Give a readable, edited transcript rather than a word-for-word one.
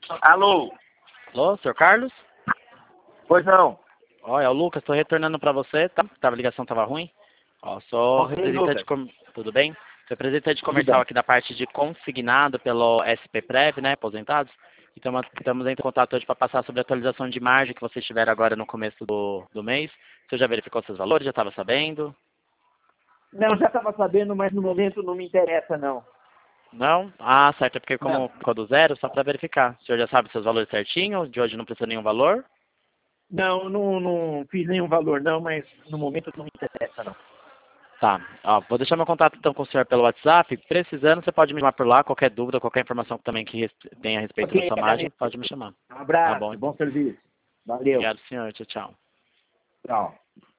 Alô? Alô, senhor Carlos? Pois não. Ó, é o Lucas, estou retornando para você, tá? A ligação estava ruim. Ó, sou Ok, representante Lucas. Tudo bem? Sou representante Tudo comercial bem. aqui da parte de consignado pelo SP Prev, né, aposentados. Então, estamos em contato hoje para passar sobre a atualização de margem que vocês tiveram agora no começo do mês. Você já verificou seus valores? Já estava sabendo? Não, já estava sabendo, mas no momento não me interessa, não. Não? Ah, certo, é porque como Não. ficou do zero, só para verificar. O senhor já sabe seus valores certinho? De hoje não precisa nenhum valor? Não fiz nenhum valor, não, mas no momento não me interessa, não. Tá, ó, vou deixar meu contato então com o senhor pelo WhatsApp. Precisando, você pode me chamar por lá. Qualquer dúvida, qualquer informação também que tenha a respeito da Ok, sua margem, agradeço. pode me chamar. Um Tá bom, abraço, então. bom serviço. Valeu. Obrigado, senhor. Tchau, tchau. Tchau.